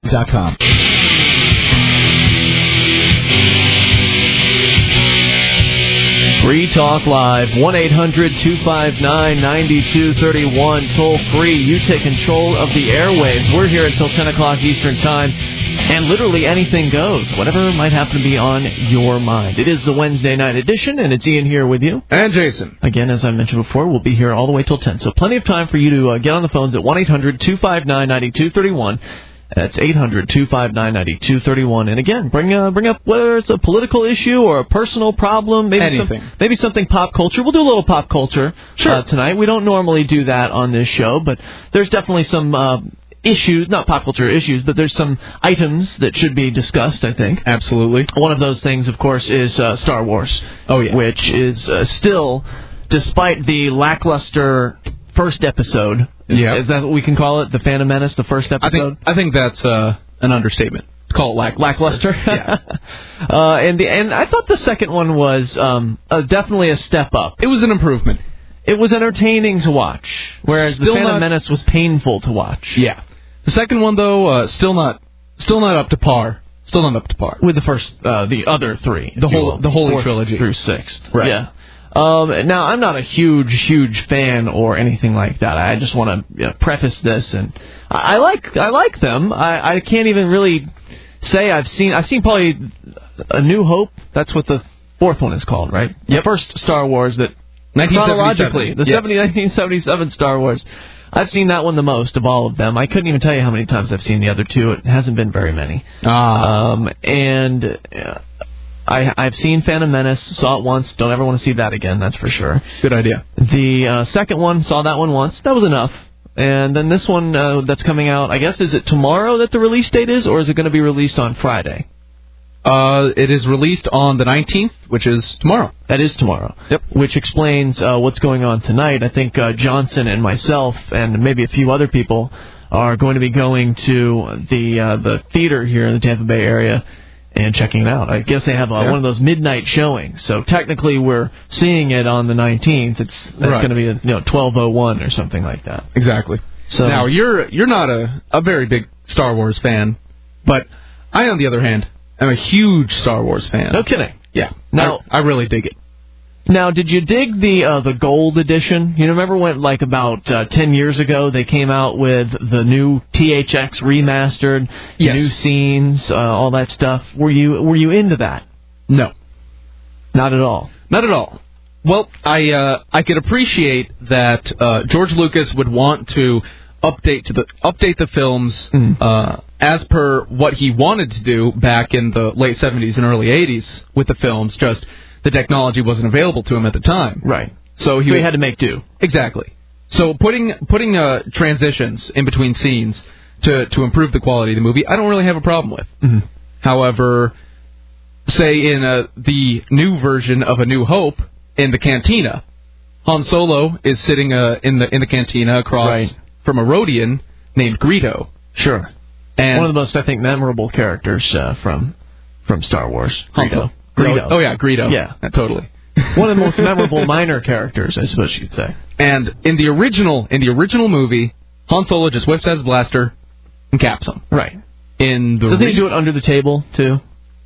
.com. Free Talk Live, 1-800-259-9231, toll free. You take control of the airwaves. We're here until 10 o'clock Eastern Time, and literally anything goes, whatever might happen to be on your mind. It is the Wednesday night edition, and it's Ian here with you. And Jason. Again, as I mentioned before, we'll be here all the way till 10, so plenty of time for you to get on the phones at 1-800-259-9231. That's 800-259-9231. And again, bring up whether it's a political issue or a personal problem, maybe something pop culture. We'll do a little pop culture tonight. We don't normally do that on this show, but there's definitely some issues, not pop culture issues, but there's some items that should be discussed, I think. Absolutely. One of those things, of course, is Star Wars. Oh, yeah. Which is still, despite the lackluster first episode. Yeah. Is that what we can call it? The Phantom Menace, the first episode? I think that's an understatement. Call it lackluster. Yeah. And I thought the second one was definitely a step up. It was an improvement. It was entertaining to watch, whereas the Phantom Menace was painful to watch. Yeah. The second one, though, still not up to par. Still not up to par with the first, the other three, the Holy Trilogy through sixth. Right. Yeah. Now, I'm not a huge fan or anything like that. I just want to preface this, and I like them. I can't even really say I've seen probably A New Hope. That's what the fourth one is called, right? Yep. The first Star Wars that 1977. chronologically, the 1977 Star Wars. I've seen that one the most of all of them. I couldn't even tell you how many times I've seen the other two. It hasn't been very many. I've seen Phantom Menace, saw it once, don't ever want to see that again, that's for sure. Good idea. The second one, saw that one once, that was enough. And then this one that's coming out, I guess, is it tomorrow that the release date is, or is it going to be released on Friday? It is released on the 19th, which is tomorrow. That is tomorrow. Yep. Which explains what's going on tonight. I think Johnson and myself and maybe a few other people are going to be going to the theater here in the Tampa Bay area and checking it out. I guess they have one of those midnight showings. So technically we're seeing it on the 19th. It's going to be 12:01 or something like that. Exactly. So now you're not a very big Star Wars fan, but I, on the other hand, am a huge Star Wars fan. No kidding. Yeah. Now I really dig it. Now, did you dig the gold edition? You remember when, like, about 10 years ago, they came out with the new THX remastered, new scenes, all that stuff? Were you into that? No, not at all. Not at all. Well, I could appreciate that George Lucas would want to update the films as per what he wanted to do back in the late 70s and early 80s with the films. Just the technology wasn't available to him at the time. Right. So he had to make do. Exactly. So putting transitions in between scenes to improve the quality of the movie, I don't really have a problem with. Mm-hmm. However, say in the new version of A New Hope, in the cantina, Han Solo is sitting in the cantina across from a Rodian named Greedo. Sure. And one of the most, I think, memorable characters from Star Wars. Greedo. Oh, yeah, Greedo. Yeah. Totally. One of the most memorable minor characters, I suppose you'd say. And in the original movie, Han Solo just whips out his blaster and caps him. Right. Does he do it under the table, too?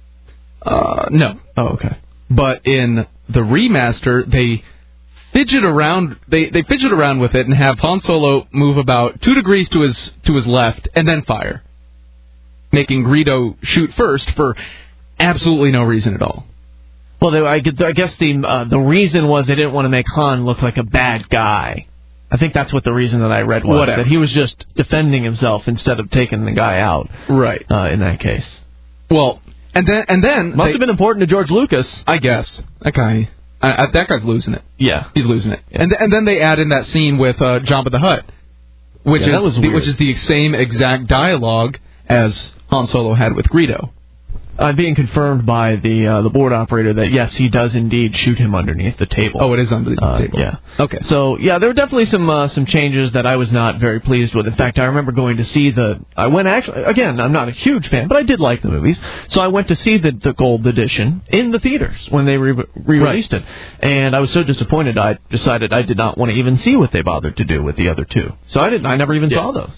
No. Oh, okay. But in the remaster, they fidget around. They fidget around with it and have Han Solo move about 2 degrees to his left and then fire, making Greedo shoot first for absolutely no reason at all. Well, I guess the reason was they didn't want to make Han look like a bad guy. I think that's what the reason that I read was. Whatever. That he was just defending himself instead of taking the guy out. Right. In that case. Well, and then must have been important to George Lucas. I guess that guy's losing it. Yeah, he's losing it. Yeah. And then they add in that scene with Jabba the Hutt, which is the same exact dialogue as Han Solo had with Greedo. Being confirmed by the board operator that, yes, he does indeed shoot him underneath the table. Oh, it is underneath the table. Yeah. Okay. So, yeah, there were definitely some changes that I was not very pleased with. In fact, I remember going to see again, I'm not a huge fan, but I did like the movies. So I went to see the gold edition in the theaters when they re-released it. And I was so disappointed, I decided I did not want to even see what they bothered to do with the other two. So I never even saw those.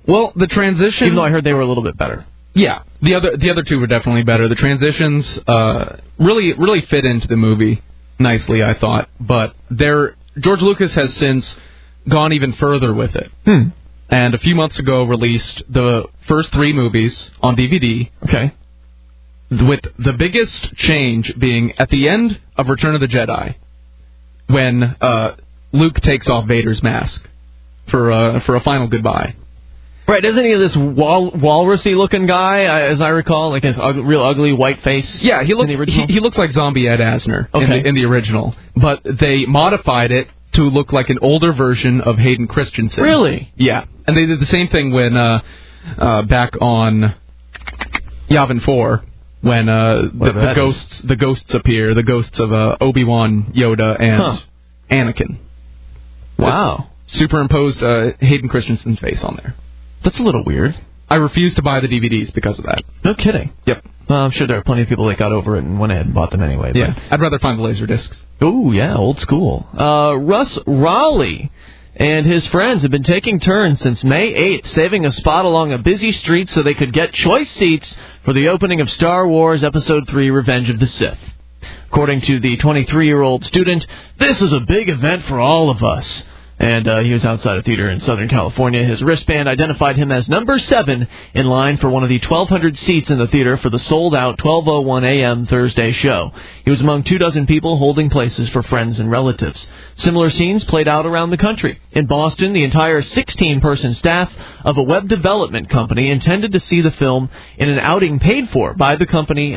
Well, the transition... Even though I heard they were a little bit better. Yeah, the other two were definitely better. The transitions really fit into the movie nicely, I thought. But George Lucas has since gone even further with it. And a few months ago released the first 3 movies on DVD. Okay. With the biggest change being at the end of Return of the Jedi, when Luke takes off Vader's mask for a final goodbye. Right, isn't he this walrusy-looking guy, as I recall, like his real ugly white face? Yeah, he looks like zombie Ed Asner in the original, but they modified it to look like an older version of Hayden Christensen. Really? Yeah, and they did the same thing when back on Yavin 4. When the ghosts appear, the ghosts of Obi-Wan, Yoda, and Anakin. Wow. Just superimposed Hayden Christensen's face on there. That's a little weird. I refused to buy the DVDs because of that. No kidding. Yep. Well, I'm sure there are plenty of people that got over it and went ahead and bought them anyway. Yeah, I'd rather find the Laserdiscs. Oh, yeah, old school. Russ Raleigh and his friends have been taking turns since May 8th, saving a spot along a busy street so they could get choice seats for the opening of Star Wars Episode 3, Revenge of the Sith. According to the 23-year-old student, this is a big event for all of us. And he was outside a theater in Southern California. His wristband identified him as number 7 in line for one of the 1,200 seats in the theater for the sold-out 12:01 a.m. Thursday show. He was among 24 people holding places for friends and relatives. Similar scenes played out around the country. In Boston, the entire 16-person staff of a web development company intended to see the film in an outing paid for by the company.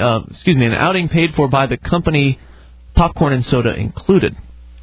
Popcorn and soda included.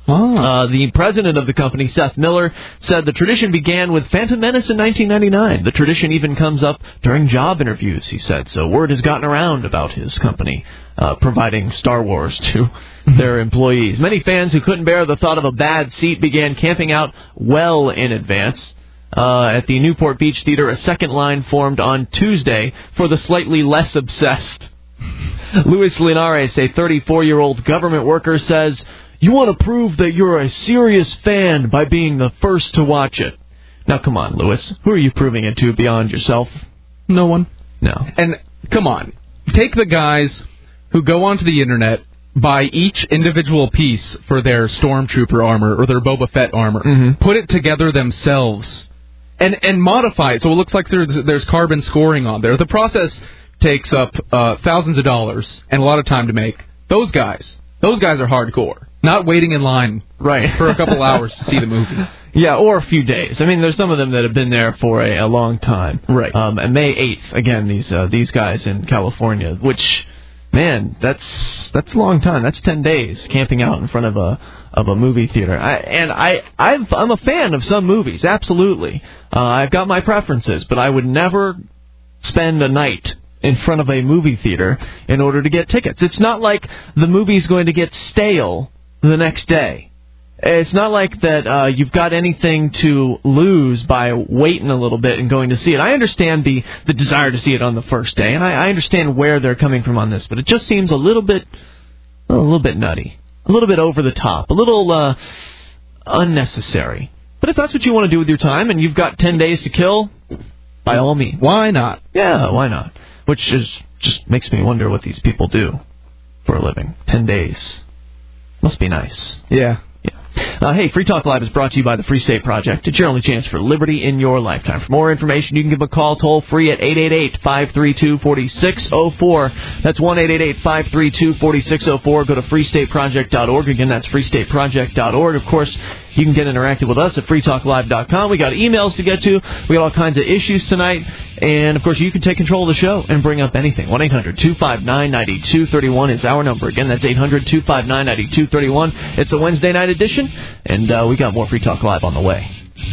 The president of the company, Seth Miller, said the tradition began with Phantom Menace in 1999. The tradition even comes up during job interviews, he said. So word has gotten around about his company providing Star Wars to their employees. Many fans who couldn't bear the thought of a bad seat began camping out well in advance. At the Newport Beach Theater, a second line formed on Tuesday for the slightly less obsessed. Luis Linares, a 34-year-old government worker, says, "You want to prove that you're a serious fan by being the first to watch it." Now, come on, Louis. Who are you proving it to beyond yourself? No one. No. And, come on. Take the guys who go onto the Internet, buy each individual piece for their Stormtrooper armor or their Boba Fett armor, put it together themselves, and modify it so it looks like there's carbon scoring on there. The process takes up thousands of dollars and a lot of time to make. Those guys are hardcore. Not waiting in line for a couple hours to see the movie. Yeah, or a few days. I mean, there's some of them that have been there for a long time. Right. And May 8th, again, these guys in California, which, man, that's a long time. That's 10 days camping out in front of a movie theater. I'm a fan of some movies, absolutely. I've got my preferences, but I would never spend a night in front of a movie theater in order to get tickets. It's not like the movie's going to get stale the next day. It's not like that you've got anything to lose by waiting a little bit and going to see it. I understand the desire to see it on the first day, and I understand where they're coming from on this, but it just seems a little bit nutty, a little bit over the top, a little unnecessary. But if that's what you want to do with your time and you've got 10 days to kill, by all means. Why not? Yeah, why not? Which just makes me wonder what these people do for a living. 10 days. Must be nice. Yeah. Hey, Free Talk Live is brought to you by the Free State Project. It's your only chance for liberty in your lifetime. For more information, you can give them a call toll-free at 888-532-4604. That's 1-888-532-4604. Go to freestateproject.org. Again, that's freestateproject.org. Of course, you can get interactive with us at freetalklive.com. We got emails to get to. We got all kinds of issues tonight. And, of course, you can take control of the show and bring up anything. 1-800-259-9231 is our number. Again, that's 800-259-9231. It's a Wednesday night edition, and we got more Free Talk Live on the way.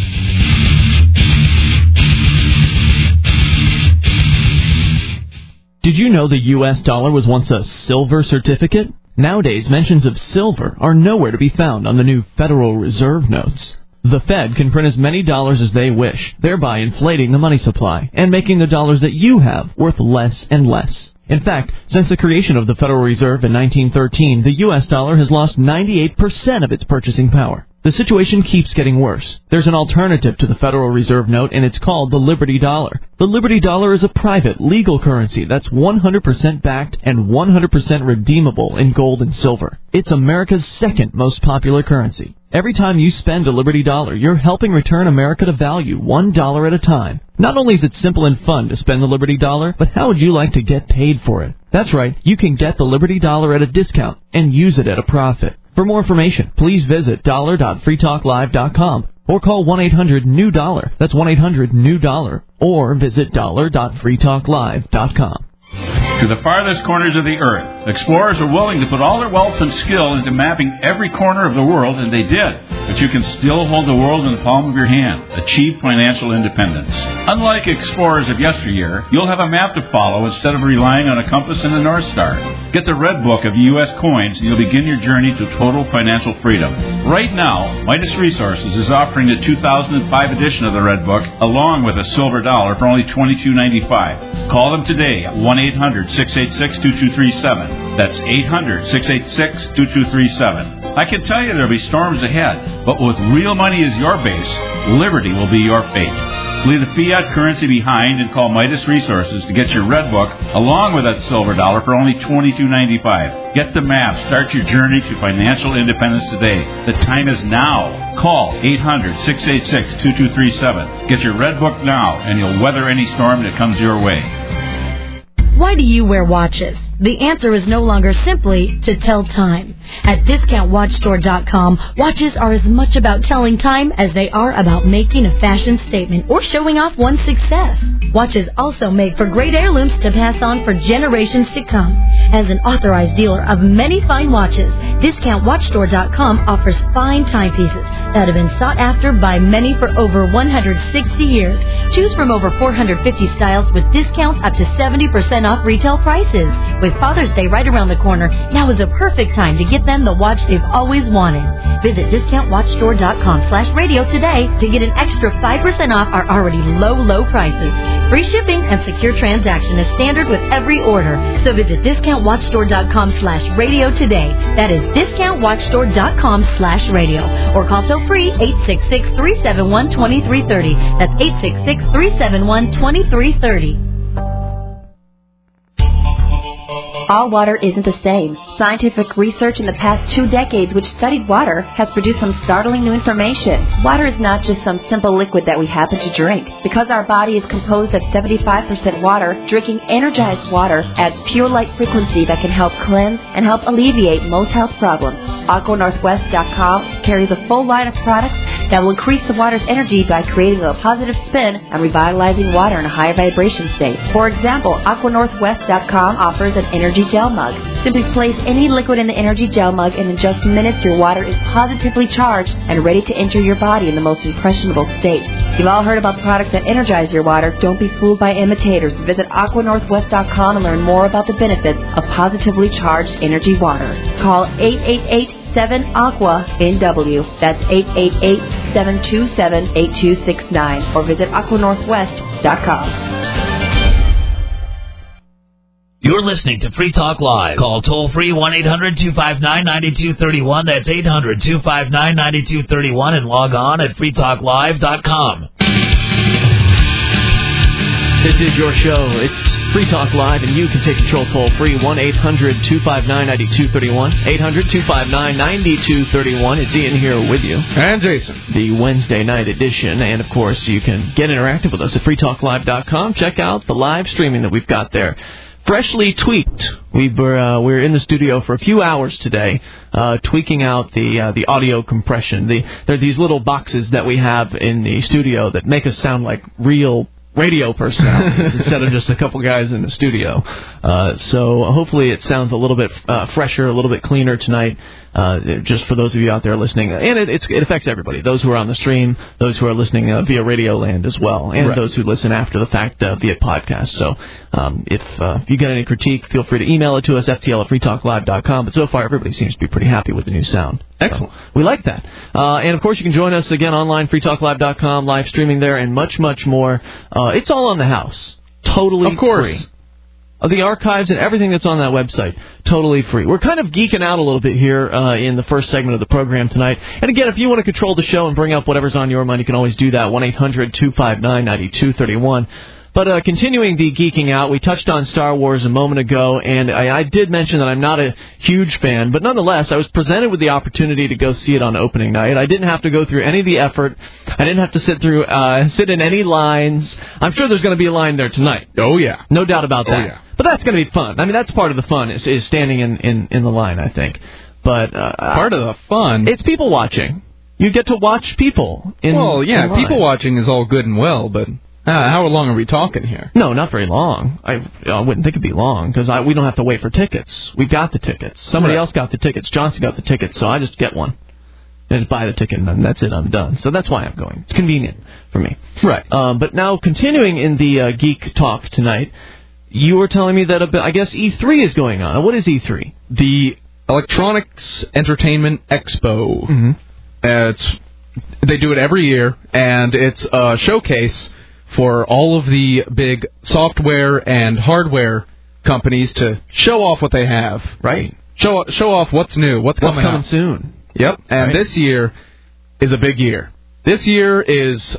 Did you know the U.S. dollar was once a silver certificate? Nowadays, mentions of silver are nowhere to be found on the new Federal Reserve notes. The Fed can print as many dollars as they wish, thereby inflating the money supply and making the dollars that you have worth less and less. In fact, since the creation of the Federal Reserve in 1913, the U.S. dollar has lost 98% of its purchasing power. The The situation keeps getting worse. There's an alternative to the Federal Reserve note, and it's called the Liberty Dollar. The Liberty Dollar is a private, legal currency that's 100% backed and 100% redeemable in gold and silver. It's America's second most popular currency. Every time you spend a Liberty Dollar, you're helping return America to value, $1 at a time. Not only is it simple and fun to spend the Liberty Dollar, but how would you like to get paid for it? That's right, you can get the Liberty Dollar at a discount and use it at a profit. For more information, please visit dollar.freetalklive.com or call 1-800-NEW-DOLLAR. That's 1-800-NEW-DOLLAR. Or visit dollar.freetalklive.com. To the farthest corners of the earth, explorers are willing to put all their wealth and skill into mapping every corner of the world, and they did. But you can still hold the world in the palm of your hand. Achieve financial independence. Unlike explorers of yesteryear, you'll have a map to follow instead of relying on a compass and a North Star. Get the Red Book of U.S. coins, and you'll begin your journey to total financial freedom. Right now, Midas Resources is offering the 2005 edition of the Red Book, along with a silver dollar, for only $22.95. Call them today at 1-800-686-2237. That's 800-686-2237. I can tell you there'll be storms ahead, but with real money as your base, liberty will be your fate. Leave the fiat currency behind and call Midas Resources to get your Red Book along with that silver dollar for only $22.95. Get the map. Start your journey to financial independence today. The time is now. Call 800-686-2237. Get your Red Book now, and you'll weather any storm that comes your way. Why do you wear watches? The answer is no longer simply to tell time. At DiscountWatchStore.com, watches are as much about telling time as they are about making a fashion statement or showing off one's success. Watches also make for great heirlooms to pass on for generations to come. As an authorized dealer of many fine watches, DiscountWatchStore.com offers fine timepieces that have been sought after by many for over 160 years. Choose from over 450 styles with discounts up to 70% off retail prices. With Father's Day right around the corner, now is a perfect time to get them the watch they've always wanted. Visit DiscountWatchStore.com/radio today to get an extra 5% off our already low prices. Free shipping and secure transaction is standard with every order. So visit DiscountWatchStore.com/radio today. That is DiscountWatchStore.com/radio. Or call toll free 866-371-2330. That's 866-371-2330. All water isn't the same. Scientific research in the past 2 decades which studied water has produced some startling new information. Water is not just some simple liquid that we happen to drink. Because our body is composed of 75% water, drinking energized water adds pure light frequency that can help cleanse and help alleviate most health problems. AquaNorthwest.com carries a full line of products that will increase the water's energy by creating a positive spin and revitalizing water in a higher vibration state. For example, AquaNorthwest.com offers an energy gel mug. Simply place any liquid in the energy gel mug, and in just minutes your water is positively charged and ready to enter your body in the most impressionable state. You've all heard about products that energize your water. Don't be fooled by imitators. Visit AquaNorthwest.com and learn more about the benefits of positively charged energy water. Call 888-7-AQUA-NW. That's 888-727-8269. Or visit AquaNorthwest.com. You're listening to Free Talk Live. Call toll-free 1-800-259-9231. That's 800-259-9231. And log on at freetalklive.com. This is your show. It's Free Talk Live, and you can take control toll-free 1-800-259-9231. 800-259-9231. It's Ian here with you. And Jason. The Wednesday night edition. And, of course, you can get interactive with us at freetalklive.com. Check out the live streaming that we've got there. Freshly tweaked. We were in the studio for a few hours today, tweaking out the audio compression. There are these little boxes that we have in the studio that make us sound like real radio personalities instead of just a couple guys in the studio. So hopefully it sounds a little bit fresher, a little bit cleaner tonight. Just for those of you out there listening, and it affects everybody. Those who are on the stream, those who are listening via Radio Land as well, and those who listen after the fact via podcast. So if you get any critique, feel free to email it to us, ftl@freetalklive.com. But so far, everybody seems to be pretty happy with the new sound. Excellent. So we like that. And, of course, you can join us again online, freetalklive.com, live streaming there, and much, much more. It's all on the house. Totally of course. free. The archives and everything that's on that website, totally free. We're kind of geeking out a little bit here in the first segment of the program tonight. And again, if you want to control the show and bring up whatever's on your mind, you can always do that, 1-800-259-9231. But continuing the geeking out, we touched on Star Wars a moment ago, and I did mention that I'm not a huge fan, but nonetheless, I was presented with the opportunity to go see it on opening night. I didn't have to go through any of the effort. I didn't have to sit in any lines. I'm sure there's going to be a line there tonight. Oh, yeah. No doubt about that. Oh, yeah. But that's going to be fun. I mean, that's part of the fun, is standing in the line, I think. But part of the fun? It's people watching. You get to watch people in Well, yeah, in line. people watching is all good and well, but... how long are we talking here? No, not very long. I wouldn't think it'd be long, because we don't have to wait for tickets. We got the tickets. Somebody else got the tickets. Johnson got the tickets, so I just get one. I just buy the ticket, and that's it. I'm done. So that's why I'm going. It's convenient for me. Right. But now, continuing in the geek talk tonight, you were telling me that, I guess, E3 is going on. What is E3? The Electronics Entertainment Expo. Mm-hmm. They do it every year, and it's a showcase for all of the big software and hardware companies to show off what they have. Right. Show off what's new, what's coming out. Soon. Yep. And this year is a big year. This year is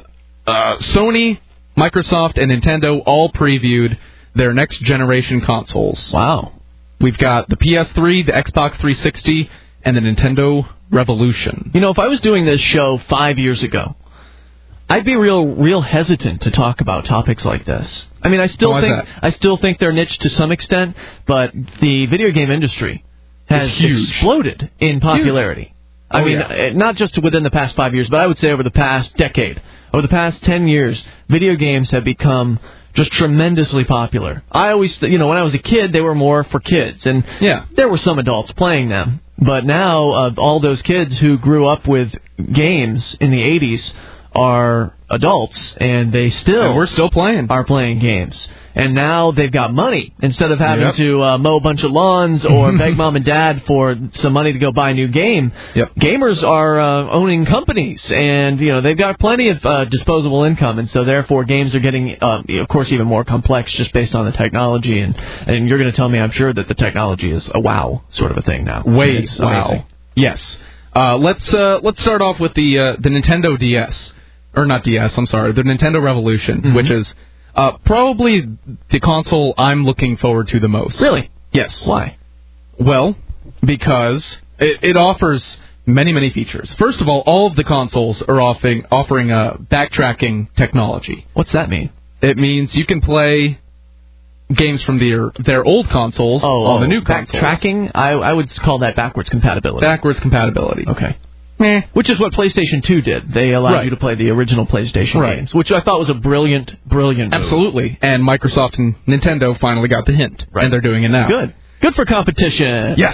Sony, Microsoft, and Nintendo all previewed their next generation consoles. Wow. We've got the PS3, the Xbox 360, and the Nintendo Revolution. You know, if I was doing this show 5 years ago, I'd be real hesitant to talk about topics like this. I mean, I still think they're niche to some extent, but the video game industry has exploded in popularity. I mean, not just within the past 5 years, but I would say over the past decade, over the past 10 years, video games have become just tremendously popular. I always, when I was a kid, they were more for kids, and there were some adults playing them. But now, all those kids who grew up with games in the 80s are adults, and we're still are playing games. And now they've got money. Instead of having to mow a bunch of lawns or beg mom and dad for some money to go buy a new game, gamers are owning companies, and they've got plenty of disposable income, and so therefore games are getting, of course, even more complex just based on the technology. And you're going to tell me, I'm sure, that the technology is a wow sort of a thing now. Wow. Yes. Let's start off with the Nintendo DS. Or not DS, I'm sorry, the Nintendo Revolution, which is probably the console I'm looking forward to the most. Really? Yes. Why? Well, because it offers many, many features. First of all of the consoles are offering backtracking technology. What's that mean? It means you can play games from their old consoles on the new consoles. Backtracking? I would call that backwards compatibility. Backwards compatibility. Okay. Which is what PlayStation 2 did. They allowed you to play the original PlayStation games, which I thought was a brilliant move. Absolutely. And Microsoft and Nintendo finally got the hint, and they're doing it now. Good for competition. Yes.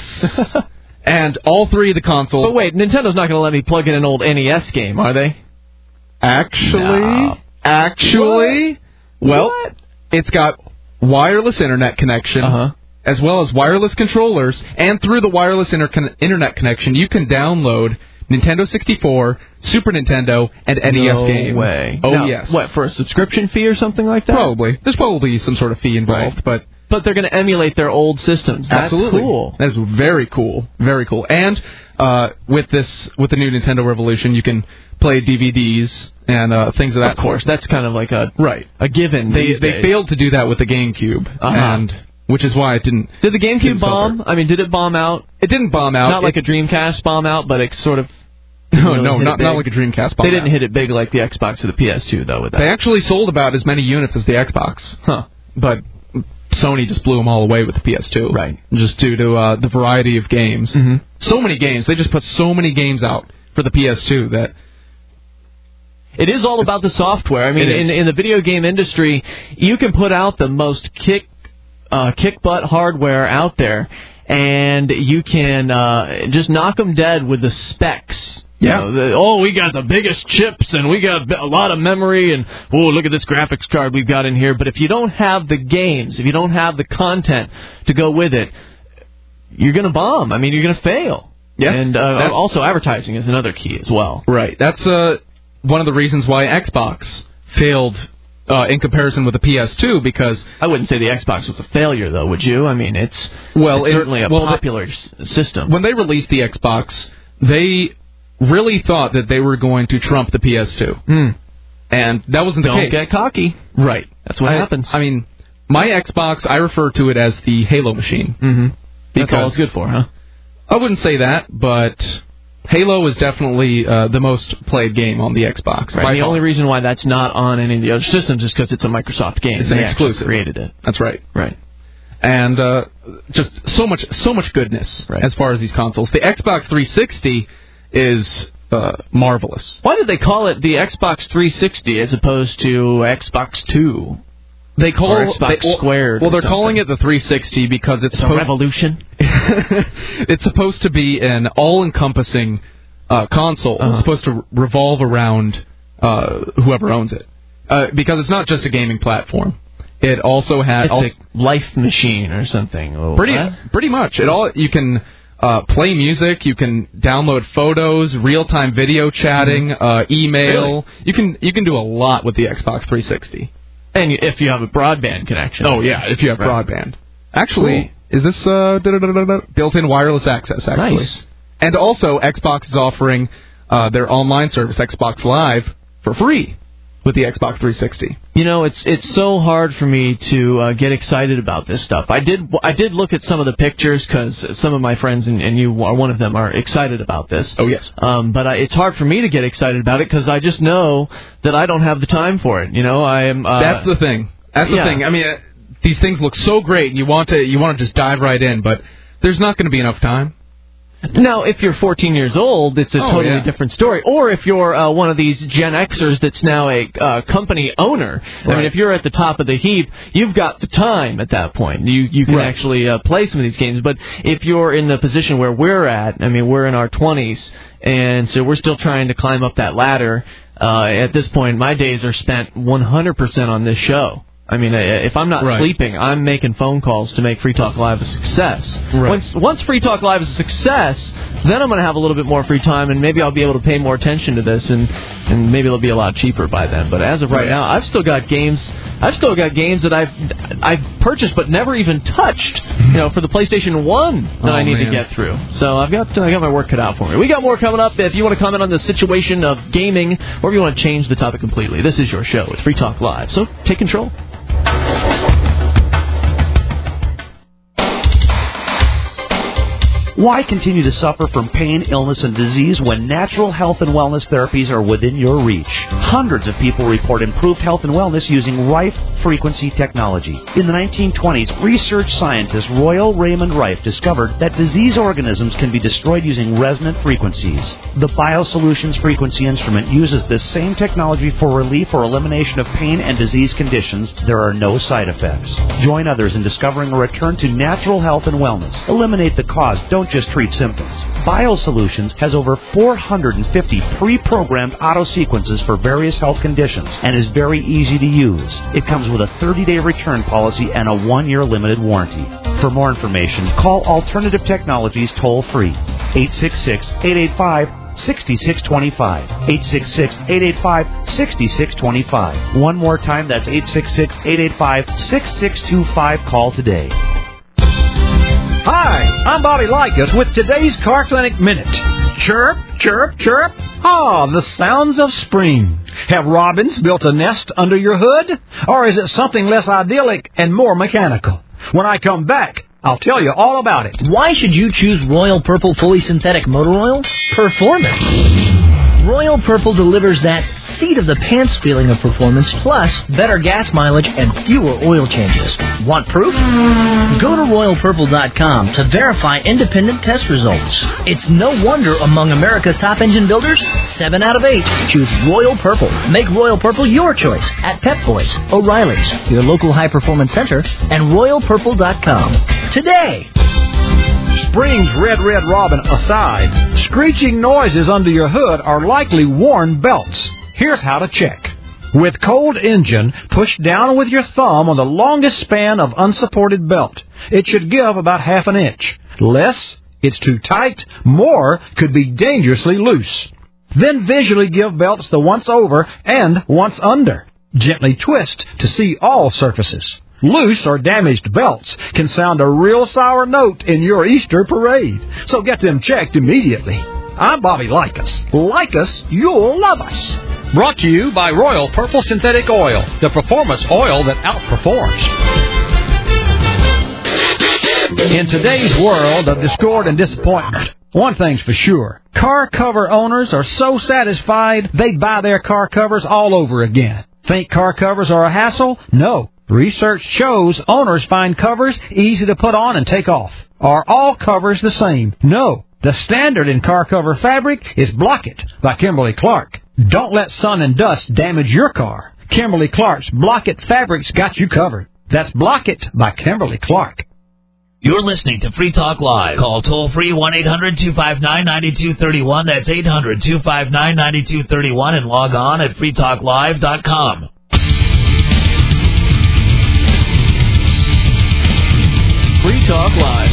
And all three of the consoles... But wait, Nintendo's not going to let me plug in an old NES game, are they? Actually, it's got wireless internet connection, as well as wireless controllers, and through the wireless internet connection, you can download Nintendo 64, Super Nintendo, and NES games. No way. Oh, yes. What, for a subscription fee or something like that? Probably. There's probably some sort of fee involved, but they're going to emulate their old systems. That's cool. That's very cool. Very cool. And with the new Nintendo Revolution, you can play DVDs and things of that sort. Of course, that's kind of like a given. They failed to do that with the GameCube, and which is why it didn't. Did the GameCube bomb? I mean, did it bomb out? It didn't bomb out. Not like a Dreamcast bomb out, but it sort of. No, not like a Dreamcast bomb. They didn't hit it big like the Xbox or the PS2 though. With that, they actually sold about as many units as the Xbox. But Sony just blew them all away with the PS2. Right. Just due to the variety of games. So many games. They just put so many games out for the PS2 that. It is all about the software. I mean, in the video game industry, you can put out the most kick butt hardware out there, and you can just knock them dead with the specs. Yeah. We got the biggest chips, and we got a lot of memory, and look at this graphics card we've got in here. But if you don't have the games, if you don't have the content to go with it, you're going to bomb. I mean, you're going to fail. Yeah. And also advertising is another key as well. Right. That's one of the reasons why Xbox failed in comparison with the PS2 because I wouldn't say the Xbox was a failure, though, would you? I mean, it's certainly a popular system. When they released the Xbox, they really thought that they were going to trump the PS2. And that wasn't the case. Don't get cocky. Right. That's what happens. I mean, my Xbox, I refer to it as the Halo machine. Mm-hmm. That's all it's good for, huh? I wouldn't say that, but Halo is definitely the most played game on the Xbox. Right. The only reason why that's not on any of the other systems is because it's a Microsoft game. It's an exclusive. Created it. That's right. Right. And just so much goodness as far as these consoles. The Xbox 360 is marvelous. Why did they call it the Xbox 360 as opposed to Xbox 2? They call Xbox Squared. Well, they're calling it the 360 because it's a revolution. It's supposed to be an all-encompassing console. It's supposed to revolve around whoever owns it, because it's not just a gaming platform. It also has a life machine or something. Oh, pretty much. You can play music. You can download photos, real-time video chatting, email. Really? You can do a lot with the Xbox 360. And if you have a broadband connection. Oh, yeah, if you have broadband. Actually, is this built-in wireless access, actually? Nice. And also, Xbox is offering their online service, Xbox Live, for free with the Xbox 360. You know, it's so hard for me to get excited about this stuff. I did look at some of the pictures because some of my friends, and you are one of them, are excited about this. Oh, yes. But it's hard for me to get excited about it because I just know that I don't have the time for it. You know, I am... That's the thing. That's the thing. I mean, these things look so great, and you want to just dive right in, but there's not going to be enough time. Now, if you're 14 years old, it's a totally different story. Or if you're one of these Gen Xers that's now a company owner. Right. I mean, if you're at the top of the heap, you've got the time at that point. You can actually play some of these games. But if you're in the position where we're at, I mean, we're in our 20s, and so we're still trying to climb up that ladder. At this point, my days are spent 100% on this show. I mean, if I'm not sleeping, I'm making phone calls to make Free Talk Live a success. Right. Once Free Talk Live is a success, then I'm going to have a little bit more free time, and maybe I'll be able to pay more attention to this, and maybe it'll be a lot cheaper by then. But as of right now, I've still got games that I've purchased but never even touched. You know, for the PlayStation 1 that I need to get through. So I got my work cut out for me. We got more coming up. If you want to comment on the situation of gaming, or if you want to change the topic completely, this is your show. It's Free Talk Live. So take control. Why continue to suffer from pain, illness, and disease when natural health and wellness therapies are within your reach? Hundreds of people report improved health and wellness using Rife frequency technology. In the 1920s, research scientist Royal Raymond Rife discovered that disease organisms can be destroyed using resonant frequencies. The BioSolutions frequency instrument uses this same technology for relief or elimination of pain and disease conditions. There are no side effects. Join others in discovering a return to natural health and wellness. Eliminate the cause. Don't just treat symptoms. BioSolutions has over 450 pre-programmed auto-sequences for various health conditions and is very easy to use. It comes with a 30-day return policy and a 1-year limited warranty. For more information, call Alternative Technologies toll-free, 866-885-6625. 866-885-6625. One more time, that's 866-885-6625. Call today. Hi, I'm Bobby Likas with today's Car Clinic Minute. Chirp, chirp, chirp. Ah, the sounds of spring. Have robins built a nest under your hood? Or is it something less idyllic and more mechanical? When I come back, I'll tell you all about it. Why should you choose Royal Purple Fully Synthetic Motor Oil? Performance. Royal Purple delivers that seat-of-the-pants feeling of performance, plus better gas mileage and fewer oil changes. Want proof? Go to RoyalPurple.com to verify independent test results. It's no wonder among America's top engine builders, 7 out of 8 choose Royal Purple. Make Royal Purple your choice at Pep Boys, O'Reilly's, your local high-performance center, and RoyalPurple.com. Today! Spring's Red Robin aside, screeching noises under your hood are likely worn belts. Here's how to check. With cold engine, push down with your thumb on the longest span of unsupported belt. It should give about ½ an inch. Less, it's too tight. More could be dangerously loose. Then visually give belts the once over and once under. Gently twist to see all surfaces. Loose or damaged belts can sound a real sour note in your Easter parade, so get them checked immediately. I'm Bobby Likas. Like us, you'll love us. Brought to you by Royal Purple Synthetic Oil, the performance oil that outperforms. In today's world of discord and disappointment, one thing's for sure. Car cover owners are so satisfied they'd buy their car covers all over again. Think car covers are a hassle? No. Research shows owners find covers easy to put on and take off. Are all covers the same? No. The standard in car cover fabric is Block-It by Kimberly-Clark. Don't let sun and dust damage your car. Kimberly-Clark's Block-It fabric's got you covered. That's Block-It by Kimberly-Clark. You're listening to Free Talk Live. Call toll-free 1-800-259-9231. That's 800-259-9231 and log on at freetalklive.com. Free Talk Live,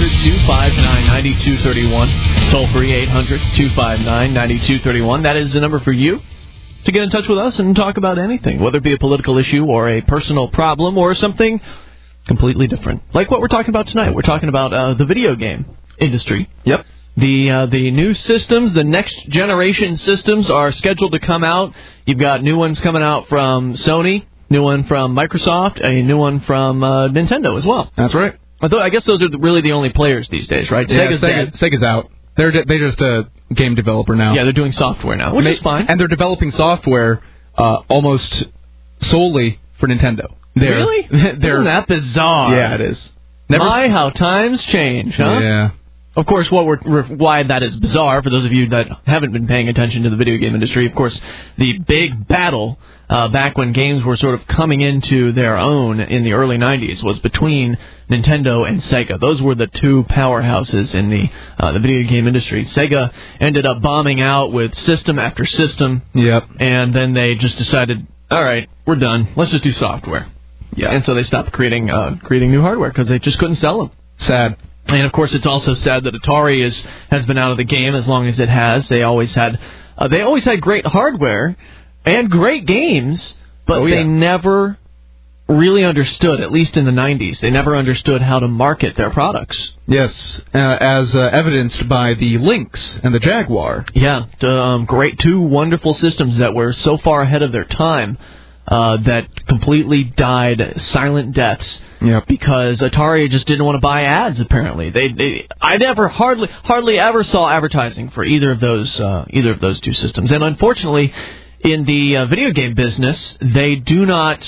1-800-259-9231. Toll-free 800-259-9231. That is the number for you to get in touch with us and talk about anything, whether it be a political issue or a personal problem or something completely different. Like what we're talking about tonight. We're talking about the video game industry. Yep. The new systems, the next generation systems are scheduled to come out. You've got new ones coming out from Sony, new one from Microsoft, a new one from Nintendo as well. That's right. I guess those are really the only players these days, right? Yeah, Sega's out. They're just a game developer now. Yeah, they're doing software now, which is fine. And they're developing software almost solely for Nintendo. Really? Isn't that bizarre? Yeah, it is. My, how times change, huh? Yeah. Of course, why that is bizarre, for those of you that haven't been paying attention to the video game industry, of course, the big battle back when games were sort of coming into their own in the early 90s was between Nintendo and Sega. Those were the two powerhouses in the video game industry. Sega ended up bombing out with system after system. Yep. And then they just decided, all right, we're done. Let's just do software. Yeah. And so they stopped creating new hardware because they just couldn't sell them. Sad. And, of course, it's also sad that Atari has been out of the game as long as it has. They always had great hardware and great games, but they never really understood, at least in the 90s. They never understood how to market their products. Yes, as evidenced by the Lynx and the Jaguar. Yeah, great, two wonderful systems that were so far ahead of their time that completely died silent deaths. Yep. Because Atari just didn't want to buy ads. Apparently, I never hardly ever saw advertising for either of those two systems. And unfortunately, in the video game business, they do not.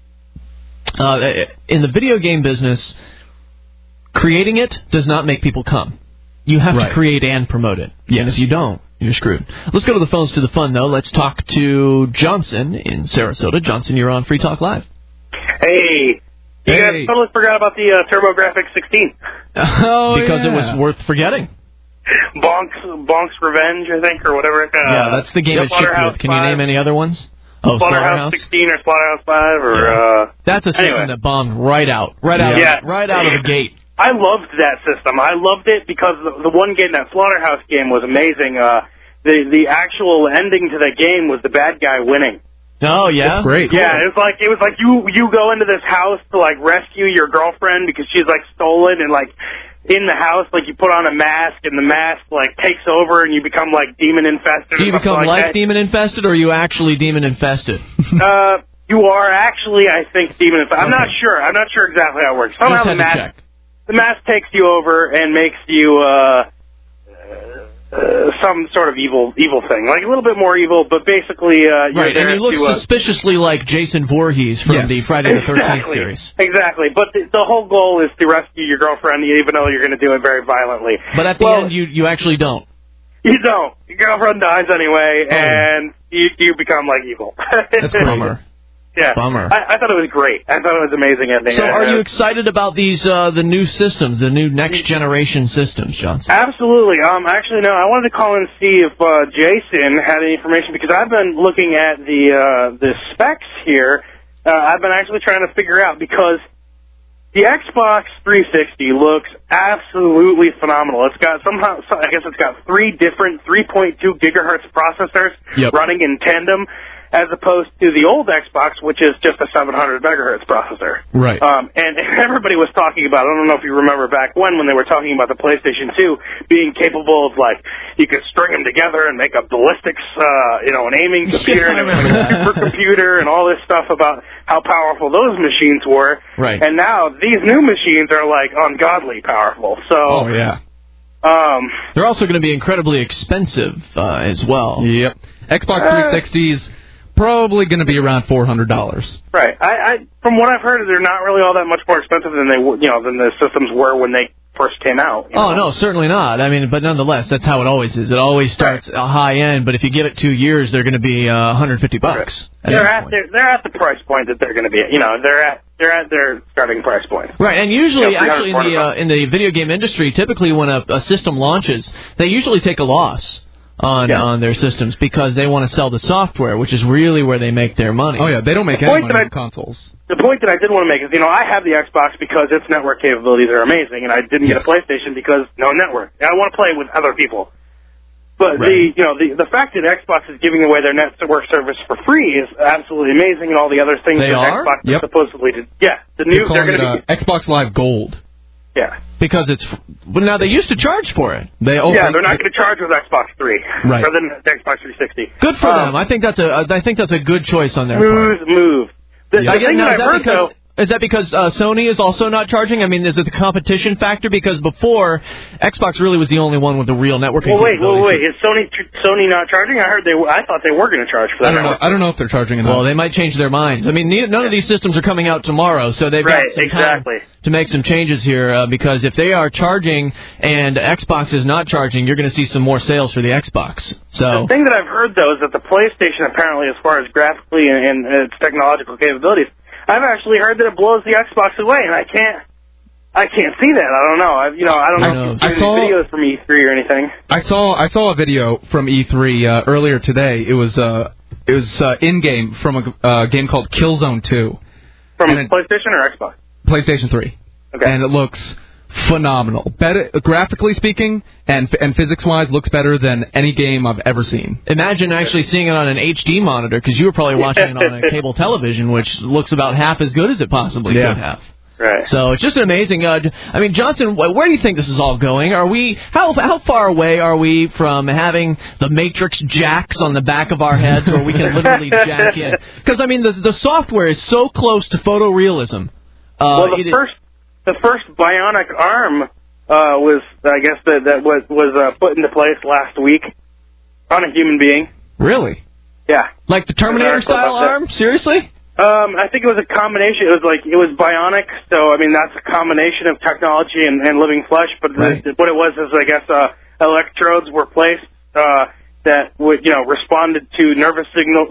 In the video game business, creating it does not make people come. You have to create and promote it. Yes. And if you don't, you're screwed. Let's go to the phones to the fun, though. Let's talk to Johnson in Sarasota. Johnson, you're on Free Talk Live. Hey. You guys totally forgot about the TurboGrafx 16. Oh, because it was worth forgetting. Bonk's Revenge, I think, or whatever. Yeah, that's the game it shipped with. Can you name any other ones? Oh, Slaughterhouse 16 or Slaughterhouse 5, or that's a system that bombed right out of the gate. I loved that system. I loved it because the one game, that Slaughterhouse game, was amazing. The actual ending to the game was the bad guy winning. Oh yeah, that's great. Yeah, it was like you go into this house to like rescue your girlfriend because she's like stolen, and like in the house, like you put on a mask and the mask like takes over and you become like demon infested. Do you become like demon infested, or are you actually demon infested? You are actually, I think, demon infested. I'm not sure. I'm not sure exactly how it works. Somehow the mask takes you over and makes you some sort of evil thing, like a little bit more evil, but basically you're there. And you look suspiciously like Jason Voorhees from the Friday the 13th series. Exactly, but the whole goal is to rescue your girlfriend, even though you're going to do it very violently. But at the end, you actually don't. You don't. Your girlfriend dies anyway, and you become like evil. That's a bummer. Yeah, bummer. I thought it was great. I thought it was an amazing ending. So, are you excited about these the new systems, the new next generation systems, Johnson? Absolutely. Actually, no. I wanted to call and see if Jason had any information because I've been looking at the specs here. I've been actually trying to figure out because the Xbox 360 looks absolutely phenomenal. It's got it's got 3 different 3.2 gigahertz processors running in tandem. as opposed to the old Xbox, which is just a 700 megahertz processor. Right. And everybody was talking about, I don't know if you remember back when they were talking about the PlayStation 2 being capable of, like, you could string them together and make a ballistics, an aiming computer and a supercomputer and all this stuff about how powerful those machines were. Right. And now these new machines are, like, ungodly powerful. So. Oh, yeah. They're also going to be incredibly expensive as well. Yep. Xbox 360 is probably going to be around $400. Right. I from what I've heard, they're not really all that much more expensive than than the systems were when they first came out. Oh, no, certainly not. I mean, but nonetheless, that's how it always is. It always starts high end, but if you give it 2 years, they're going to be $150. Right. They're at the price point that they're going to be at. They're at their starting price point. Right, and usually, actually, in the video game industry, typically when a system launches, they usually take a loss on their systems because they want to sell the software, which is really where they make their money. Oh, yeah, they don't make any money on consoles. The point that I did want to make is, I have the Xbox because its network capabilities are amazing, and I didn't get a PlayStation because no network. I want to play with other people. But the fact that Xbox is giving away their network service for free is absolutely amazing, and all the other things Xbox is supposedly did. Yeah, they're going to be Xbox Live Gold. Yeah. Because now they used to charge for it. They're not going to charge with Xbox 3 right. or the Xbox 360. Good for them. I think that's a good choice on their part. Smooth move. The thing that I've heard, though. Is that because Sony is also not charging? I mean, is it the competition factor? Because before, Xbox really was the only one with the real networking capabilities. Wait. Is Sony not charging? I thought they were going to charge for that. I don't know if they're charging enough. Well, they might change their minds. I mean, none of these systems are coming out tomorrow, so they've got some time to make some changes here. Because if they are charging and Xbox is not charging, you're going to see some more sales for the Xbox. So the thing that I've heard, though, is that the PlayStation, apparently, as far as graphically and its technological capabilities, I've actually heard that it blows the Xbox away, and I can't see that. I don't know. I don't know if you've seen any videos from E3 or anything. I saw a video from E3 earlier today. It was in game from a game called Killzone 2. From PlayStation or Xbox? PlayStation 3. Okay. And it looks phenomenal. Better graphically speaking and physics-wise, looks better than any game I've ever seen. Imagine actually seeing it on an HD monitor, because you were probably watching it on a cable television, which looks about half as good as it possibly could have. Right. So it's just amazing. I mean, Johnson, where do you think this is all going? How far away are we from having the Matrix jacks on the back of our heads, where we can literally jack in? Because I mean, the software is so close to photorealism. The first bionic arm was, I guess, that was put into place last week on a human being. Really? Yeah. Like the Terminator-style arm? Seriously? I think it was a combination. It was bionic, so I mean that's a combination of technology and living flesh. But what it was is, I guess, electrodes were placed that would responded to nervous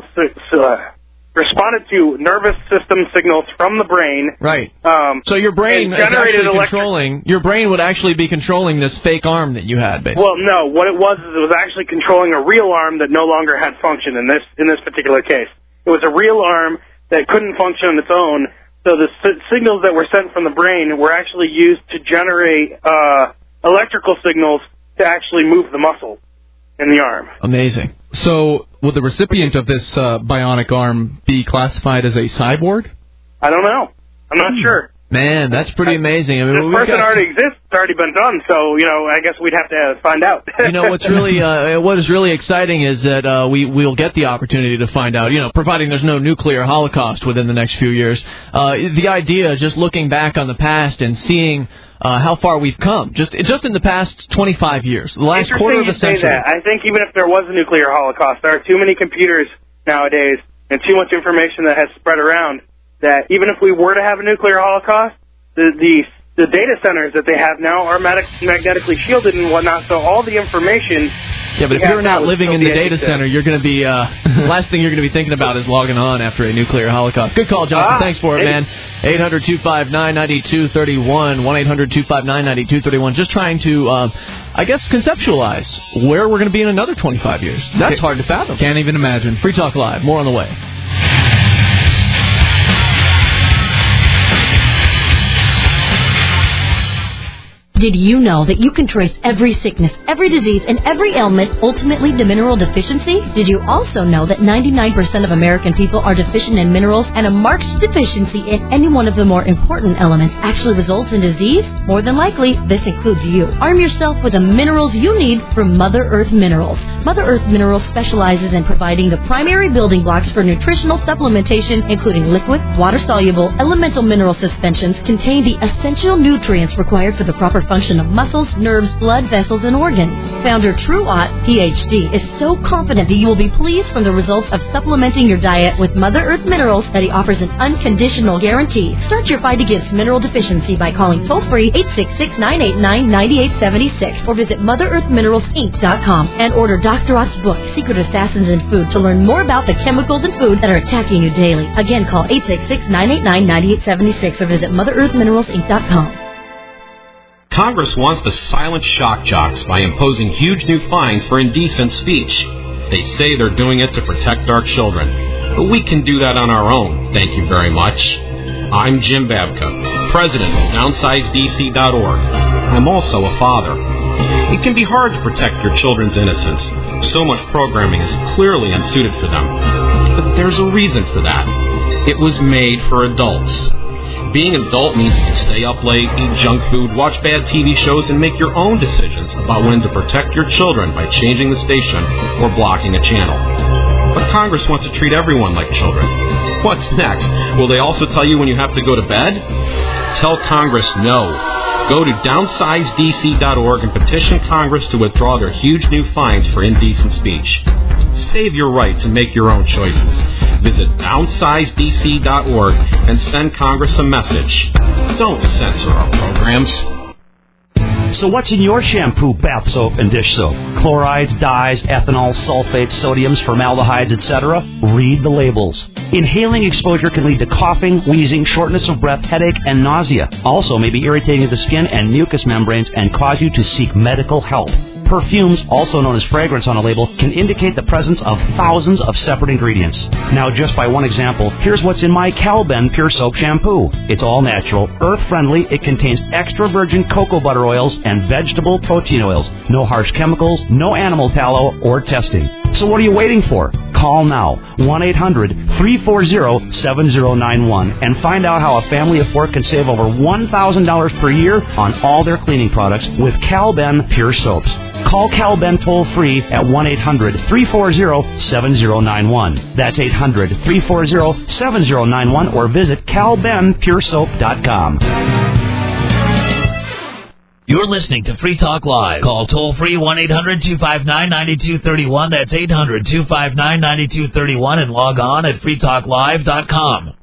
system signals from the brain. Right. So your brain your brain would actually be controlling this fake arm that you had, basically. Well, no. What it was actually controlling a real arm that no longer had function in this particular case. It was a real arm that couldn't function on its own. So the signals that were sent from the brain were actually used to generate electrical signals to actually move the muscle in the arm. Amazing. So would the recipient of this bionic arm be classified as a cyborg? I don't know. I'm not sure. Man, that's pretty amazing. I mean, this person already exists. It's already been done, so, I guess we'd have to find out. What is really exciting is that we'll get the opportunity to find out, providing there's no nuclear holocaust within the next few years. The idea is just looking back on the past and seeing how far we've come, just in the past 25 years, the last quarter of a century. Say that. I think even if there was a nuclear holocaust, there are too many computers nowadays and too much information that has spread around that even if we were to have a nuclear holocaust, the data centers that they have now are magnetically shielded and whatnot, so all the information... Yeah, but if you're not living in the data center, you're going to be... the last thing you're going to be thinking about is logging on after a nuclear holocaust. Good call, Jonathan. Thanks for it, man. 800-259-9231, 1-800-259-9231. Just trying to, conceptualize where we're going to be in another 25 years. That's hard to fathom. Can't even imagine. Free Talk Live. More on the way. Did you know that you can trace every sickness, every disease, and every ailment ultimately to mineral deficiency? Did you also know that 99% of American people are deficient in minerals, and a marked deficiency in any one of the more important elements actually results in disease? More than likely, this includes you. Arm yourself with the minerals you need from Mother Earth Minerals. Mother Earth Minerals specializes in providing the primary building blocks for nutritional supplementation, including liquid, water-soluble, elemental mineral suspensions contain the essential nutrients required for the proper function of muscles, nerves, blood vessels, and organs. Founder True Ott, PhD, is so confident that you will be pleased from the results of supplementing your diet with Mother Earth Minerals that he offers an unconditional guarantee. Start your fight against mineral deficiency by calling toll-free 866-989-9876 or visit MotherEarthMineralsInc.com and order Dr. Ott's book, Secret Assassins in Food, to learn more about the chemicals in food that are attacking you daily. Again, call 866-989-9876 or visit MotherEarthMineralsInc.com. Congress wants to silence shock jocks by imposing huge new fines for indecent speech. They say they're doing it to protect our children. But we can do that on our own, thank you very much. I'm Jim Babka, president of DownsizeDC.org. I'm also a father. It can be hard to protect your children's innocence. So much programming is clearly unsuited for them. But there's a reason for that. It was made for adults. Being an adult means you can stay up late, eat junk food, watch bad TV shows, and make your own decisions about when to protect your children by changing the station or blocking a channel. But Congress wants to treat everyone like children. What's next? Will they also tell you when you have to go to bed? Tell Congress no. Go to downsizedc.org and petition Congress to withdraw their huge new fines for indecent speech. Save your right to make your own choices. Visit downsizedc.org and send Congress a message. Don't censor our programs. So what's in your shampoo, bath soap, and dish soap? Chlorides, dyes, ethanol, sulfates, sodiums, formaldehydes, etc.? Read the labels. Inhaling exposure can lead to coughing, wheezing, shortness of breath, headache, and nausea. Also may be irritating to the skin and mucous membranes and cause you to seek medical help. Perfumes, also known as fragrance on a label, can indicate the presence of thousands of separate ingredients. Now, just by one example, here's what's in my Calben Pure Soap Shampoo. It's all natural, earth-friendly, it contains extra virgin cocoa butter oils and vegetable protein oils. No harsh chemicals, no animal tallow, or testing. So what are you waiting for? Call now, 1-800-340-7091, and find out how a family of four can save over $1,000 per year on all their cleaning products with Calben Pure Soaps. Call Calben toll-free at 1-800-340-7091. That's 800-340-7091, or visit calbenpuresoap.com. You're listening to Free Talk Live. Call toll-free 1-800-259-9231. That's 800-259-9231, and log on at freetalklive.com.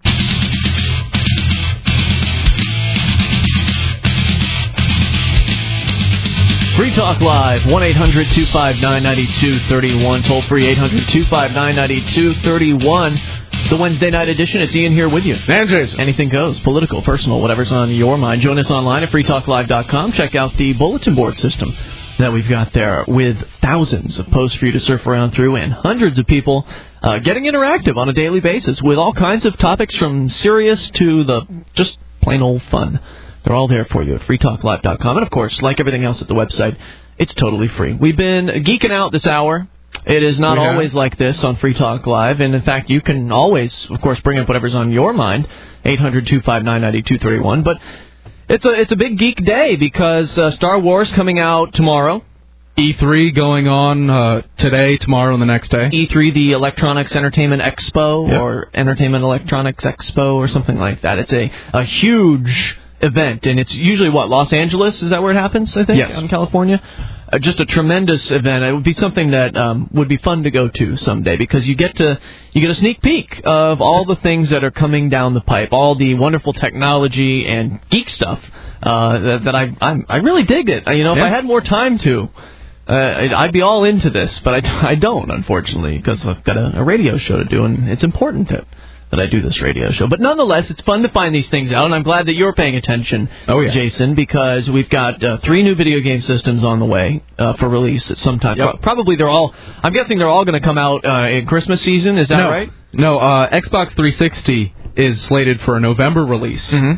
Free Talk Live, 1-800-259-9231. Toll-free 800-259-9231. The Wednesday night edition. It's Ian here with you. Andres. Anything goes. Political, personal, whatever's on your mind. Join us online at freetalklive.com. Check out the bulletin board system that we've got there with thousands of posts for you to surf around through and hundreds of people getting interactive on a daily basis with all kinds of topics from serious to the just plain old fun. They're all there for you at freetalklive.com. And, of course, like everything else at the website, it's totally free. We've been geeking out this hour. It is not always like this on Free Talk Live, and in fact, you can always, of course, bring up whatever's on your mind, 800-259-9231. But it's a big geek day because Star Wars coming out tomorrow. E3 going on today, tomorrow, and the next day. E3, the Electronics Entertainment Expo, or Entertainment Electronics Expo, or something like that. It's a huge event, and it's usually, Los Angeles? Is that where it happens, I think? Yes. In California? Just a tremendous event. It would be something that would be fun to go to someday because you get a sneak peek of all the things that are coming down the pipe, all the wonderful technology and geek stuff that I really dig it. If I had more time to, I'd be all into this, but I don't, unfortunately, because I've got a radio show to do, and it's important that I do this radio show. But nonetheless, it's fun to find these things out, and I'm glad that you're paying attention, Jason, because we've got 3 new video game systems on the way for release at some time. Yep. Probably I'm guessing they're all going to come out in Christmas season. Is that right? No, Xbox 360 is slated for a November release. Mm-hmm.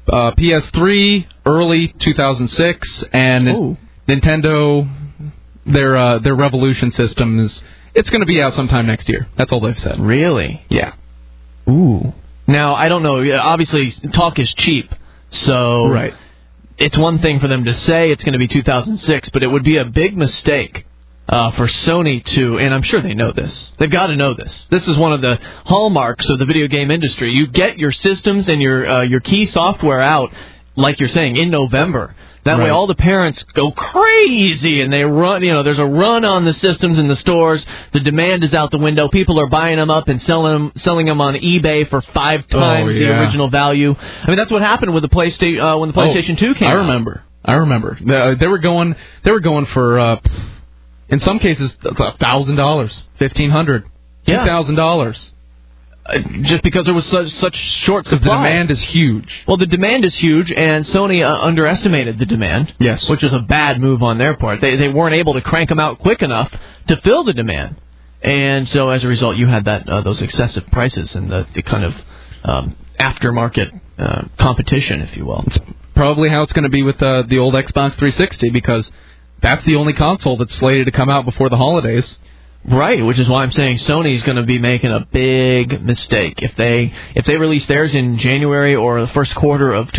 PS3 early 2006, and Nintendo, their Revolution system it's going to be out sometime next year. That's all they've said. Really? Yeah. Ooh. Now, I don't know. Obviously, talk is cheap, so right. It's one thing for them to say it's going to be 2006, but it would be a big mistake for Sony to, and I'm sure they know this. They've got to know this. This is one of the hallmarks of the video game industry. You get your systems and your key software out, like you're saying, in November. That way all the parents go crazy and they run, there's a run on the systems in the stores. The demand is out the window. People are buying them up and selling them on eBay for 5 times the original value. I mean, that's what happened with the PlayStation when the PlayStation 2 came out. I remember. They were going for in some cases $1,000, $1,500, $2,000. Just because there was such short supply. The demand is huge. Well, the demand is huge, and Sony underestimated the demand. Yes. Which is a bad move on their part. They weren't able to crank them out quick enough to fill the demand. And so, as a result, you had those excessive prices and the kind of aftermarket competition, if you will. It's probably how it's going to be with the old Xbox 360, because that's the only console that's slated to come out before the holidays. Right, which is why I'm saying Sony's going to be making a big mistake. If they release theirs in January or the first quarter of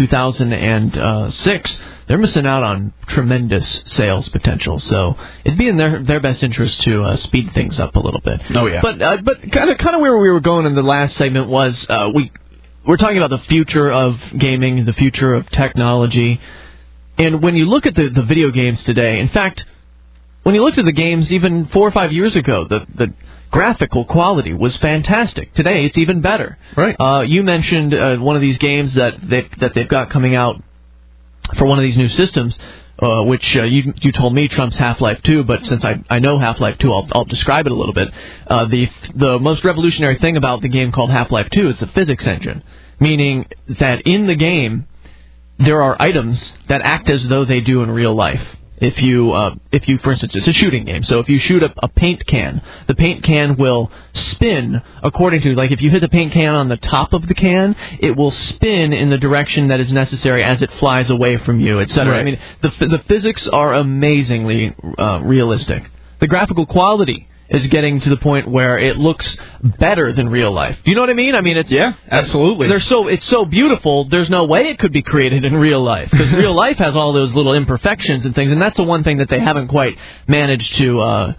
2006, they're missing out on tremendous sales potential. So it'd be in their best interest to speed things up a little bit. Oh yeah. But kind of where we were going in the last segment was we're talking about the future of gaming, the future of technology, and when you look at the video games today, in fact, when you looked at the games even 4 or 5 years ago, the graphical quality was fantastic. Today, it's even better. Right. You mentioned one of these games that they've got coming out for one of these new systems, which you told me trumps Half-Life 2, but since I know Half-Life 2, I'll describe it a little bit. The most revolutionary thing about the game called Half-Life 2 is the physics engine, meaning that in the game there are items that act as though they do in real life. If you, for instance, it's a shooting game. So if you shoot a paint can, the paint can will spin according to, like if you hit the paint can on the top of the can, it will spin in the direction that is necessary as it flies away from you, etc. Right. I mean, the physics are amazingly realistic. The graphical quality is getting to the point where it looks better than real life. Do you know what I mean? I mean, yeah, absolutely. It's so beautiful. There's no way it could be created in real life, because real life has all those little imperfections and things, and that's the one thing that they haven't quite managed to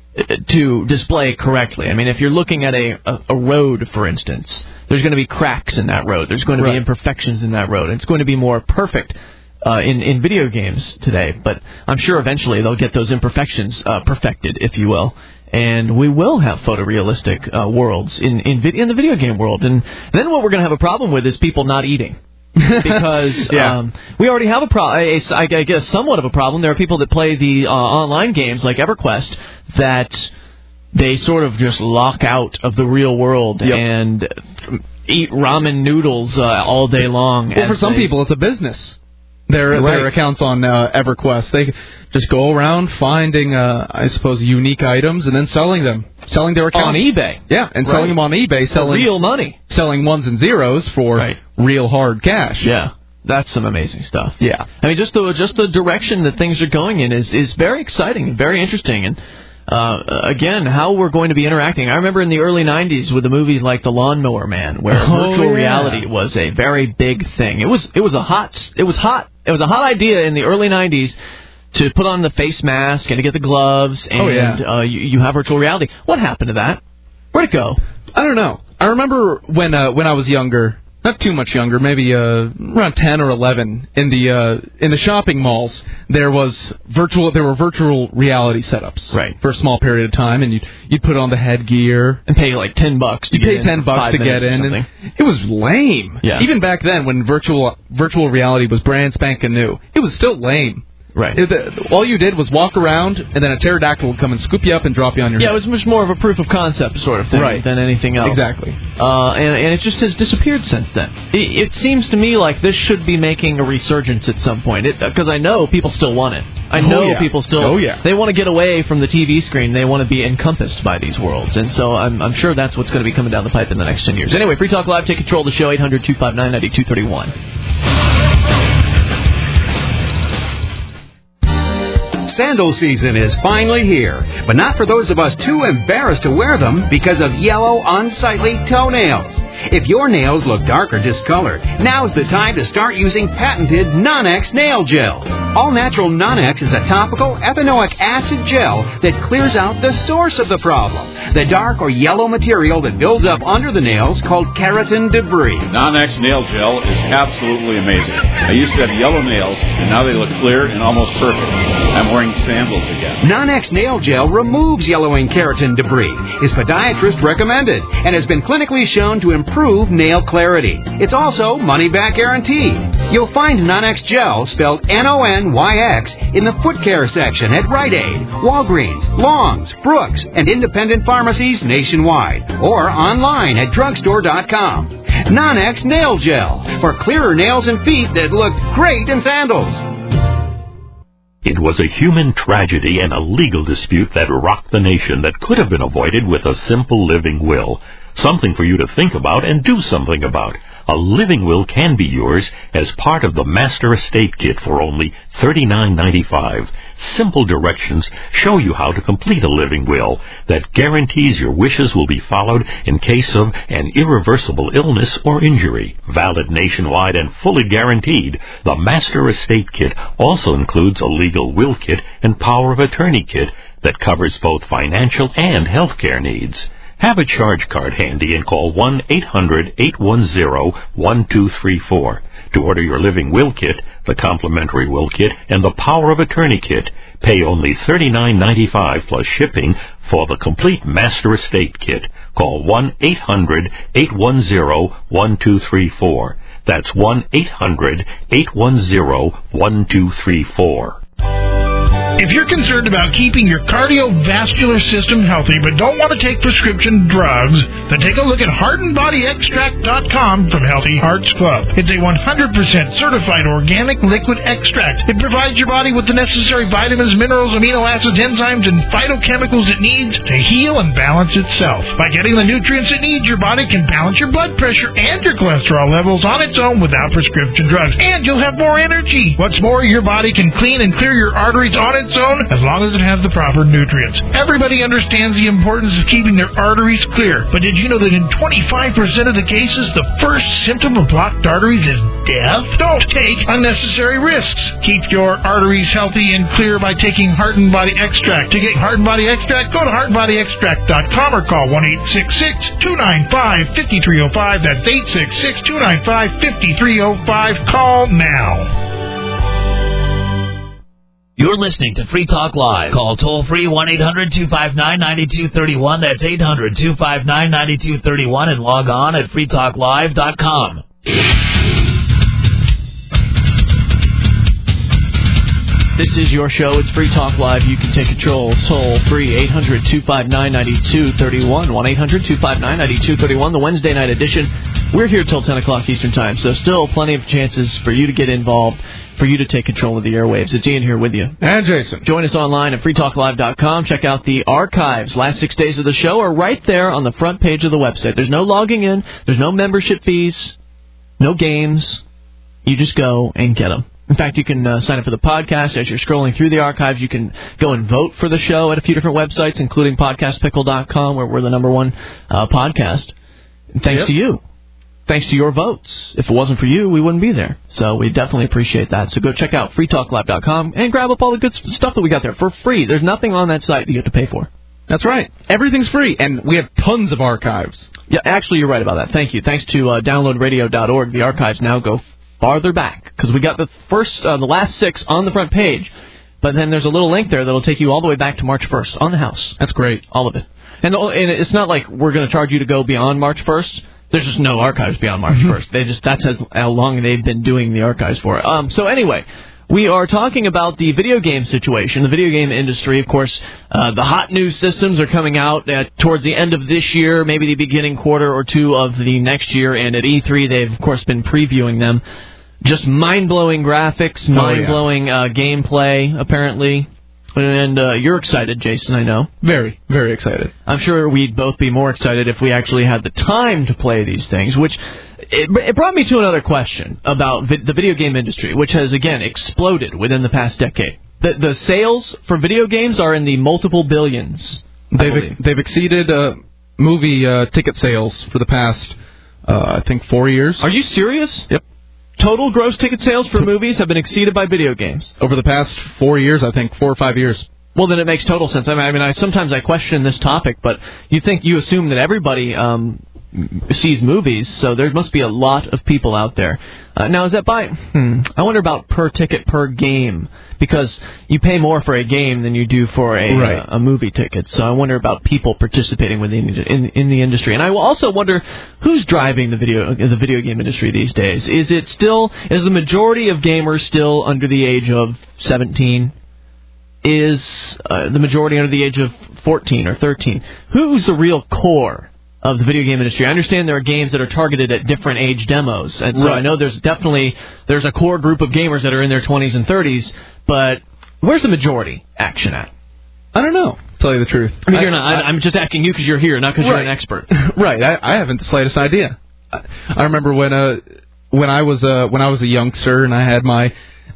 display correctly. I mean, if you're looking at a road, for instance, there's going to be cracks in that road. There's going to be imperfections in that road. It's going to be more perfect in video games today, but I'm sure eventually they'll get those imperfections perfected, if you will. And we will have photorealistic worlds in the video game world. And then what we're going to have a problem with is people not eating. Because we already have I guess somewhat of a problem. There are people that play the online games like EverQuest that they sort of just lock out of the real world and eat ramen noodles all day long. Well, for some people, it's a business. Their accounts on EverQuest. They just go around finding, I suppose, unique items and then selling their accounts on eBay. Yeah, and selling them on eBay, selling real money, selling ones and zeros for real hard cash. Yeah, that's some amazing stuff. Yeah, I mean, just the direction that things are going in is very exciting and very interesting. And again, how we're going to be interacting. I remember in the early 90s with the movies like The Lawnmower Man, where virtual reality was a very big thing. It was a hot idea in the early 90s to put on the face mask and to get the gloves and you have virtual reality. What happened to that? Where'd it go? I don't know. I remember when I was younger, not too much younger, maybe around 10 or 11, in the shopping malls, there were virtual reality setups for a small period of time, and you'd put on the headgear and pay like $10 to get in. You pay $10 to get in, and it was lame. Yeah. Even back then, when virtual reality was brand spanking new, it was still lame. Right. All you did was walk around, and then a pterodactyl would come and scoop you up and drop you on your head. Yeah, it was much more of a proof of concept sort of thing than anything else. Exactly. And it just has disappeared since then. It seems to me like this should be making a resurgence at some point, because I know people still want it. I know people still... They want to get away from the TV screen. They want to be encompassed by these worlds. And so I'm sure that's what's going to be coming down the pipe in the next 10 years. Anyway, Free Talk Live, take control of the show, 800-259-9231. sandal season is finally here, but not for those of us too embarrassed to wear them because of yellow, unsightly toenails. If your nails look dark or discolored, now's the time to start using patented Non-X Nail Gel. All-Natural Non-X is a topical ethanoic acid gel that clears out the source of the problem, the dark or yellow material that builds up under the nails called keratin debris. Non-X Nail Gel is absolutely amazing. I used to have yellow nails, and now they look clear and almost perfect. I'm wearing sandals again. Non-X Nail Gel removes yellowing keratin debris, is podiatrist recommended, and has been clinically shown to improve nail clarity. It's also money-back guarantee. You'll find Non-X Gel, spelled N-O-N-Y-X, in the foot care section at Rite Aid, Walgreens, Long's, Brooks, and independent pharmacies nationwide, or online at drugstore.com. Non-X Nail Gel, for clearer nails and feet that look great in sandals. It was a human tragedy and a legal dispute that rocked the nation that could have been avoided with a simple living will. Something for you to think about and do something about. A living will can be yours as part of the Master Estate Kit for only $39.95. Simple directions show you how to complete a living will that guarantees your wishes will be followed in case of an irreversible illness or injury. Valid nationwide and fully guaranteed, the Master Estate Kit also includes a legal will kit and power of attorney kit that covers both financial and health care needs. Have a charge card handy and call 1-800-810-1234 to order your living will kit, the complimentary will kit, and the power of attorney kit. Pay only $39.95 plus shipping for the complete Master Estate Kit. Call 1-800-810-1234. That's 1-800-810-1234. If you're concerned about keeping your cardiovascular system healthy but don't want to take prescription drugs, then take a look at HeartandBodyExtract.com from Healthy Hearts Club. It's a 100% certified organic liquid extract. It provides your body with the necessary vitamins, minerals, amino acids, enzymes, and phytochemicals it needs to heal and balance itself. By getting the nutrients it needs, your body can balance your blood pressure and your cholesterol levels on its own without prescription drugs. And you'll have more energy. What's more, your body can clean and clear your arteries on its own as long as it has the proper nutrients. Everybody understands the importance of keeping their arteries clear, but did you know that in 25% of the cases, the first symptom of blocked arteries is death? Don't take unnecessary risks. Keep your arteries healthy and clear by taking Heart and Body Extract. To get Heart and Body Extract, go to heartandbodyextract.com or call 1-866-295-5305. That's 866-295-5305. Call now. You're listening to Free Talk Live. Call toll-free 1-800-259-9231. That's 800-259-9231. And log on at freetalklive.com. This is your show. It's Free Talk Live. You can take control toll-free 800-259-9231. 1-800-259-9231, the Wednesday night edition. We're here till 10 o'clock Eastern Time, so still plenty of chances for you to get involved, for you to take control of the airwaves. It's Ian here with you. And Jason. Join us online at freetalklive.com. Check out the archives. Last 6 days of the show are right there on the front page of the website. There's no logging in. There's no membership fees. No games. You just go and get them. In fact, you can sign up for the podcast. As you're scrolling through the archives, you can go and vote for the show at a few different websites, including podcastpickle.com, where we're the #1 podcast. And thanks to you. Thanks to your votes. If it wasn't for you, we wouldn't be there. So we definitely appreciate that. So go check out freetalklive.com and grab up all the good stuff that we got there for free. There's nothing on that site that you have to pay for. That's right. Everything's free, and we have tons of archives. Yeah, actually, you're right about that. Thank you. Thanks to downloadradio.org, the archives now go farther back, because we got the last 6 on the front page, but then there's a little link there that'll take you all the way back to March 1st on the house. That's great. All of it. And it's not like we're going to charge you to go beyond March 1st. There's just no archives beyond March 1st. That's how long they've been doing the archives for. So anyway, we are talking about the video game situation, the video game industry. Of course, the hot new systems are coming out towards the end of this year, maybe the beginning quarter or two of the next year. And at E3, they've, of course, been previewing them. Just mind-blowing graphics, mind-blowing gameplay, apparently. And you're excited, Jason, I know. Very, very excited. I'm sure we'd both be more excited if we actually had the time to play these things, which it brought me to another question about the video game industry, which has, again, exploded within the past decade. The sales for video games are in the multiple billions. They've exceeded movie ticket sales for the past, I think, 4 years. Are you serious? Yep. Total gross ticket sales for movies have been exceeded by video games. Over the past 4 years, I think, 4 or 5 years. Well, then it makes total sense. I mean, sometimes I question this topic, but you assume that everybody sees movies, so there must be a lot of people out there. Now, is that by... I wonder about per ticket per game, because you pay more for a game than you do for a movie ticket. So I wonder about people participating in the industry. And I also wonder who's driving the video game industry these days. Is the majority of gamers still under the age of 17? Is the majority under the age of 14 or 13? Who's the real core of the video game industry? I understand there are games that are targeted at different age demos, and so I know there's a core group of gamers that are in their 20s and 30s, but where's the majority action at? I don't know, to tell you the truth. I mean, I'm just asking you because you're here, not because you're an expert. Right, I haven't the slightest idea. I remember when I was a youngster and I had my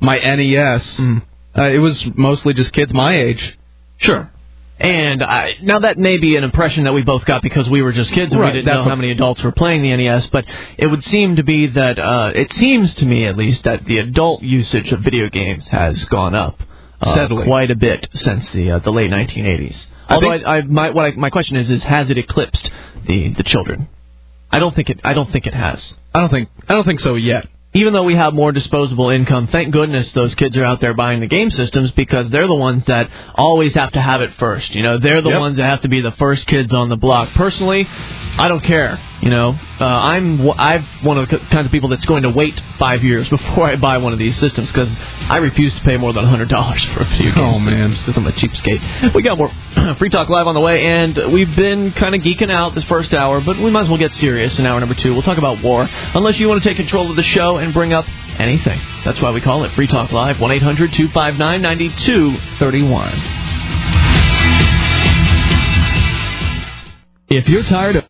NES. It was mostly just kids my age. Sure. And now that may be an impression that we both got because we were just kids and we didn't know how many adults were playing the NES, but it would seem to be that, it seems to me at least, that the adult usage of video games has gone up quite a bit since the late 1980s. Although my question is has it eclipsed the children? I don't think it has. I don't think so yet. Even though we have more disposable income, thank goodness those kids are out there buying the game systems because they're the ones that always have to have it first. You know, they're the ones that have to be the first kids on the block. Personally, I don't care. You know, I'm one of the kinds of people that's going to wait 5 years before I buy one of these systems because I refuse to pay more than $100 for a video game. Oh, man. Just because I'm a cheapskate. We got more Free Talk Live on the way, and we've been kind of geeking out this first hour, but we might as well get serious in hour number 2. We'll talk about war, unless you want to take control of the show and bring up anything. That's why we call it Free Talk Live, 1-800-259-9231. If you're tired of